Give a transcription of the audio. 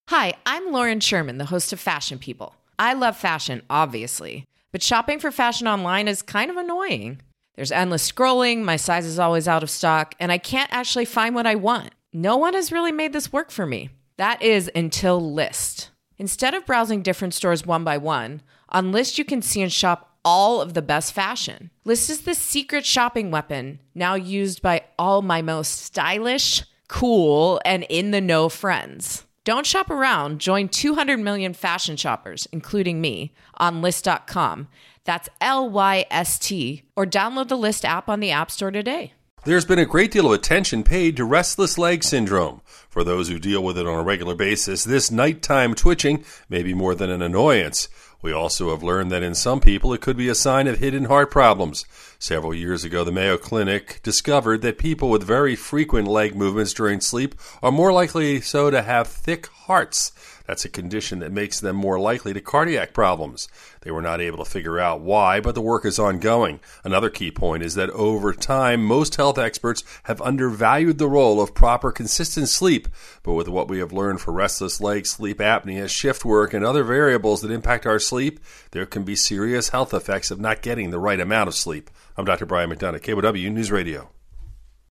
Hi, I'm Lauren Sherman, the host of Fashion People. I love fashion, obviously, but shopping for fashion online is kind of annoying. There's endless scrolling, my size is always out of stock, and I can't actually find what I want. No one has really made this work for me. That is until Lyst. Instead of browsing different stores one by one, on Lyst you can see and shop all of the best fashion. Lyst is the secret shopping weapon now used by all my most stylish, cool, and in-the-know friends. Don't shop around. Join 200 million fashion shoppers, including me, on Lyst.com. That's Lyst, or download the Lyst app on the App Store today. There's been a great deal of attention paid to restless leg syndrome. For those who deal with it on a regular basis, this nighttime twitching may be more than an annoyance. We also have learned that in some people it could be a sign of hidden heart problems. Several years ago, the Mayo Clinic discovered that people with very frequent leg movements during sleep are more likely so to have thick hearts. That's a condition that makes them more likely to cardiac problems. They were not able to figure out why, but the work is ongoing. Another key point is that over time, most health experts have undervalued the role of proper, consistent sleep. But with what we have learned for restless leg, sleep apnea, shift work, and other variables that impact our sleep, there can be serious health effects of not getting the right amount of sleep. I'm Dr. Brian McDonough, KBOW News Radio.